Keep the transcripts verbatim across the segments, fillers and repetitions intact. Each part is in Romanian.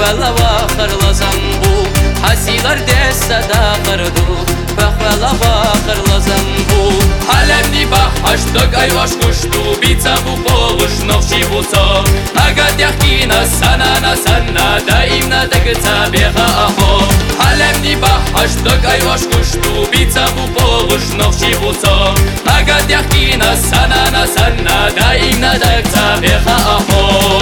فخلا خر لزنبو حسيلر دست داخردو فخلا خر لزنبو حلمني بحش دق ايواش كشتو بيتsa bu polush novshi buco agad yahkina sanana sanna daimna dagca beha aho حلمني بحش دق ايواش كشتو بيتsa bu polush novshi buco agad yahkina sanana sanna daimna dagca beha aho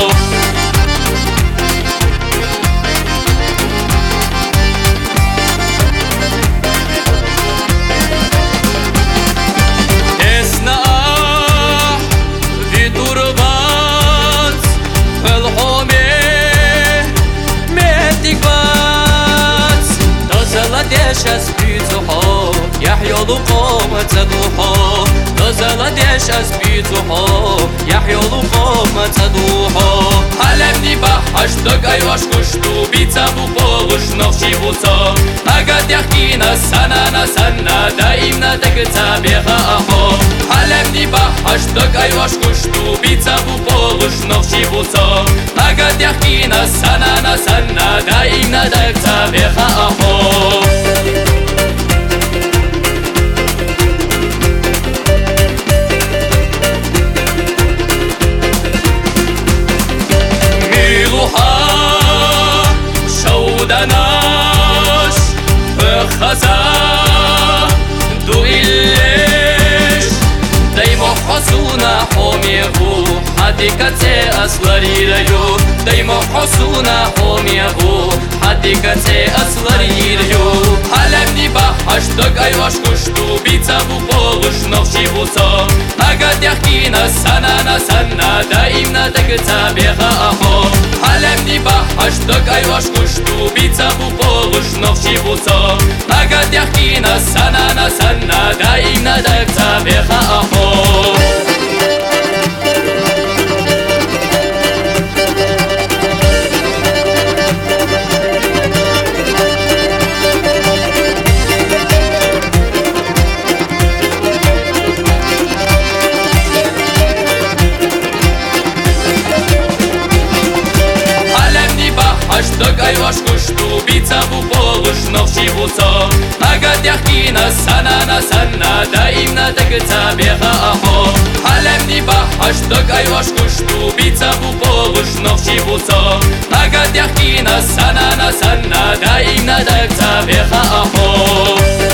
از بیتوها یحیالو قامت دوها نزل دیش از بیتوها یحیالو قامت دوها حلمني بحش دق ایواش کشتو بیتsa bu polush novshi buco agad yahkina sanana sanna daimna dagca beha aho حلمني بحش دق ایواش کشتو بیتsa bu polush novshi buco agad yahkina sanana sanna daimna dagca beha aho دناش خزا دو إليش دايما حسونا حوميهو حديقتي أسلري ريو دايما حسونا حوميهو حديقتي أسلري ريو حلمني بحش دق أيواش كشتو بيتsa bu polush novshi buco agad yahkina sanana sanna daimna dagca beha aho حلمني بحش دق أيواش كشتو بيتsa bu polush novshi buco agad yahkina sanana sanna daimna dagca beha aho دق ایواش کشتو بیتsa bu polush novshi buco agad yahkina sanana sanna daimna dagca beha aho حلمني بحش دق ایواش کشتو بیتsa bu polush novshi buco agad yahkina sanana sanna daimna dagca beha aho